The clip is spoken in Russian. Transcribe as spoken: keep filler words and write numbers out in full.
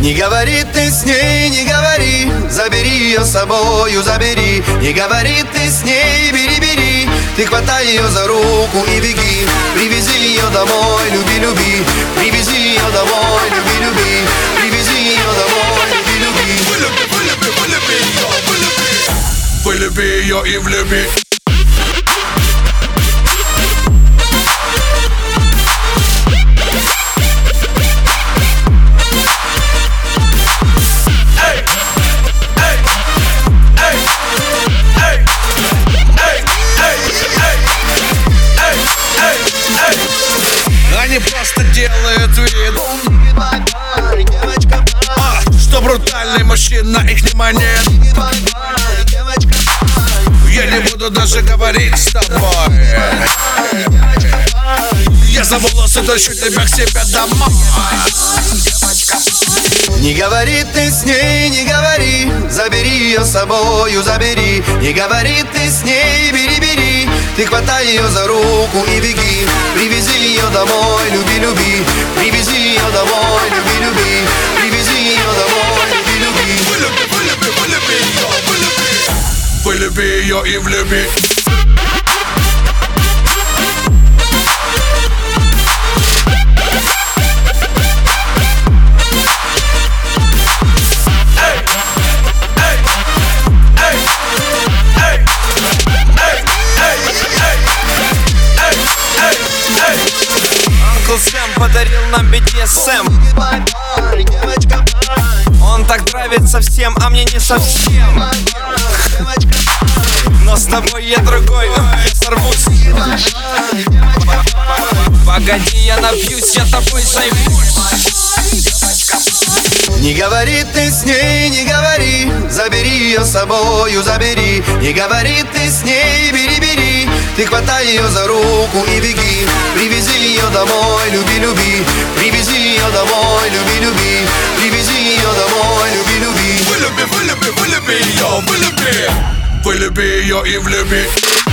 Не говори ты с ней, не говори, забери ее с собою, забери. Не говори ты с ней, бери, бери, ты хватай ее за руку и беги. Привези ее домой, люби, люби, привези ее домой, люби, люби, привези ее домой, люби, люби. Вылюби, вылюби, вылюби ее, вылюби. Вылюби ее и влюби. Они просто делают вид, а, что брутальный мужчина, их внимание. Я не буду даже говорить с тобой. Я за волосы тащу тебя к себе домой. Не говори ты с ней, не говори, забери ее с собою, забери. Не говори ты с ней, бери, бери, ты хватай ее за руку и беги. Привези ее домой, люби, люби, привези ее домой, люби, люби, привези ее домой, люби, люби. Вылюби, вылюби, вылюби ее, вылюби. Вылюби ее и влюби. Uncle Sam подарил нам би ди эс эм. Он так нравится всем, а мне не совсем. Но с тобой я другой, я сорвусь. Погоди, я напьюсь, я тобой займусь. Не говори ты с ней, не говори, забери ее с собою, забери. Не говори ты с ней, бери, бери, ты хватай ее за руку и беги. Привези ее домой, люби, люби, привези ее домой, люби, люби, привези ее домой, люби, люби. Вылюби, вылюби, вылюби ее, вылюби. Вылюби ее и влюби.